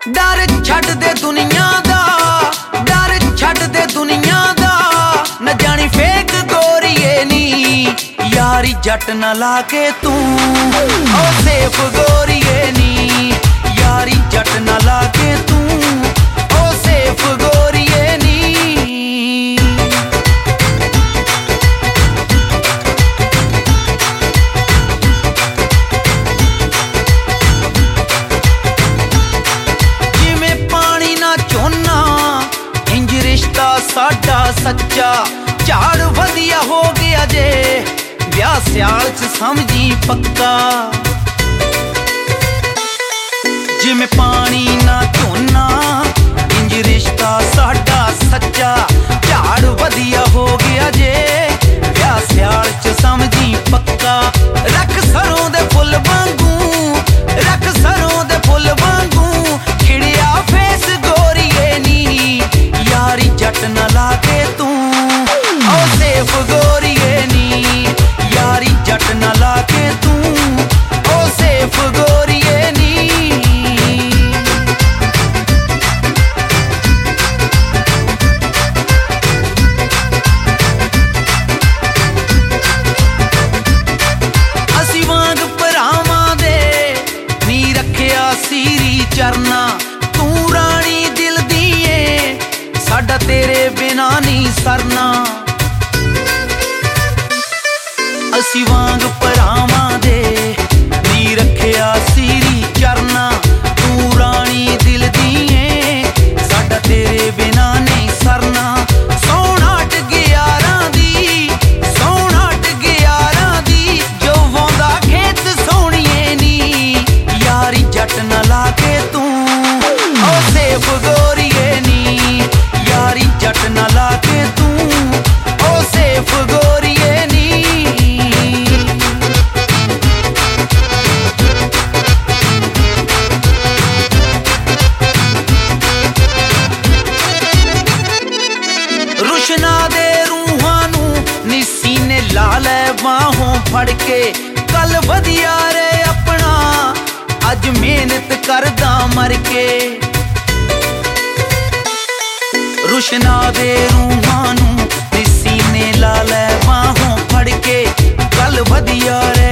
डर छड्ड दे दुनिया दा, डर छड्ड दे दुनिया दा, न जानी फेक गोरीए नी यारी जट न लाके तू ओ सेफ गोरीए नी यारी जट न लाके तू ओ सेफ गोरीए नी। साडा सच्चा झाड़ वधिया हो गया जे ब्याह स्याल च समझी पक्का। जिमें पानी ना झोना इंज रिश्ता साडा सच्चा झाड़ वधिया हो गया जे ब्याह स्याल च समझी पक्का। रख सरों दे फुल वांगू, रख सरों दे फुल वांगू खिड़िया फेस गोरीए नी यारी जट न लाके तू ओ सेफ गोरीए नी यारी जट न लाके तू ओ सेफ गोरीए नी। असी वांग भरावां दे नी रखिया सीरी चरना तू रानी दिल दीए साडा तेरे बिना नहीं सरना। असी वांग भरावां दे नी रखिया सीरी चरना तू रानी दिल दीए साडा तेरे बिना नहीं सरना। सोहना टगियारां दी, सोहना टगियारां दी जो वांदा खेत सोहणीए नी यारी जट न लाके तू ओ सेफ गोरीए नी यारी जट न लाके तू ओ सेफ गोरीए नी। रुशना दे रूहां नू निसी ने ला लै बाहों फड़ के कल वधिया रे अपना अज मेहनत करदा मर के। रुशना दे रूहां नू निसी ने ला लै बाहों फड़ के कल वधिया रे